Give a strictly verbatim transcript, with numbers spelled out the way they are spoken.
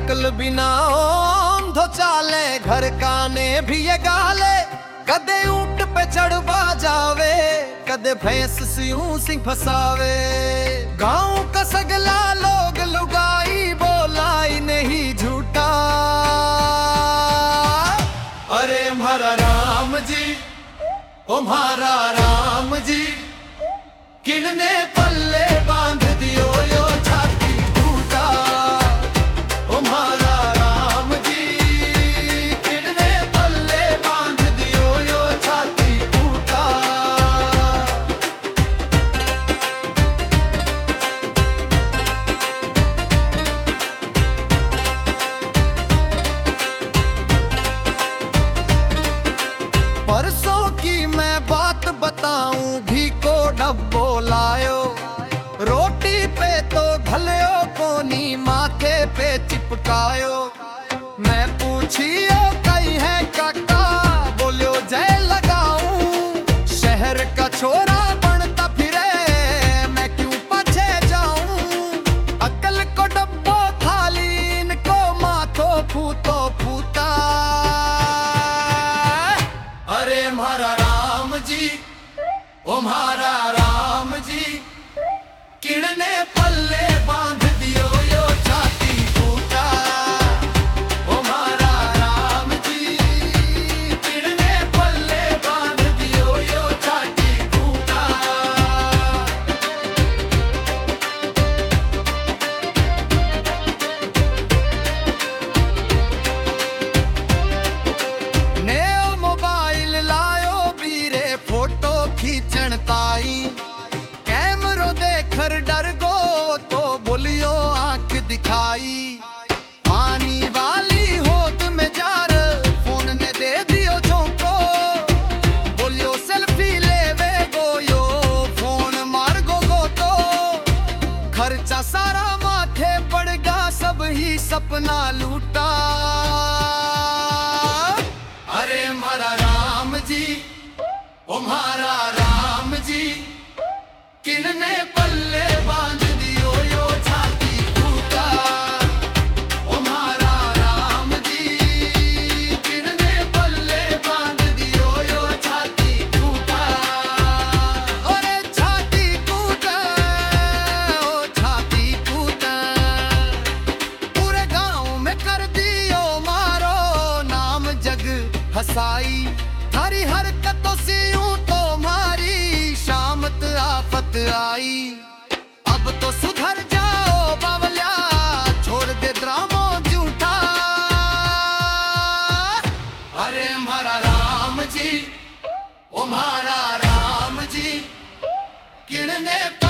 अकल बिना ओंधो चाले, घर काने भी ये गाले। कदे ऊंट पे चढ़वा जावे, कदे भैंस सियूं सिंह फसावे। गांव का सगला लोग लुगाई, बोलाई नहीं झूठा। अरे म्हारा राम जी, ओ म्हारा राम जी, किनने पल्ले बांध दियो यो छाती टूटा। ओ म्हारा राम जी, किनने पल्ले बांध दियो यो छाती टूटा। परसों की मैं बात बताऊं, भी को डब्बो लायो। रोटी पे तो घलियो कोनी, माथे पे चिपकायो। मैं पूछियो कई है काका, बोलियो जय लगाऊं। शहर का छोरा बनता फिरे, मैं क्यों पछे जाऊं। अकल को डब्बो खाली, इनको माथो फूतो फूटा। अरे म्हारा राम जी, ओ म्हारा राम जी, किनने पल्ले बांध दियो यो छाती टूटा। ओ म्हारा राम जी, किनने पल्ले बांध दियो यो छाती टूटा। नयो मोबाइल लायो बीरे, फोटो खींचण ताई। कैमरो देखकर डर गो, तो बोलियो आंख दिखाई। पानी वाली होद में जार, फोन ने दे दियो झोंको। बोलियो सेल्फी लेवे गो यो, फोन मार गो गो तो। खर्चा सारा माथे पड़गा, सब ही सपना लूटा। अरे म्हारा राम जी, ओ म्हारा राम जी, किनने पल्ले बांध दियो यो छाती टूटा। ओ म्हारा राम जी, किनने पल्ले बांध दियो यो छाती टूटा। अरे छाती टूटा, ओ छाती टूटा। पूरे गांव में कर दियो मारो, नाम जग हसाई। थारी हरकतों से यूं तो मारी, शामत आफत आई। अब तो सुधर जाओ बावलिया, छोड़ दे ड्रामो झूठा। अरे म्हारा राम जी, ओ म्हारा राम जी, किनने